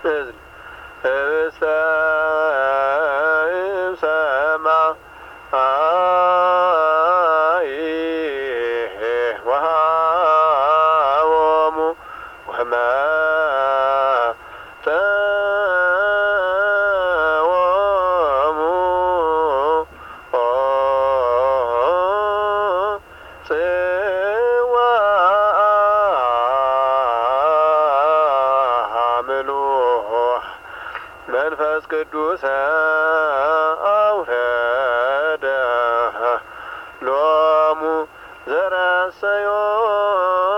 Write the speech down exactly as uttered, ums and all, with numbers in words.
ህብስተ ሰማይ ወሃቦሙ ወመጠወሙ ጽዋአ መንፈስ ቅዱስ አውረደ ሎሙ ዘረሰዮ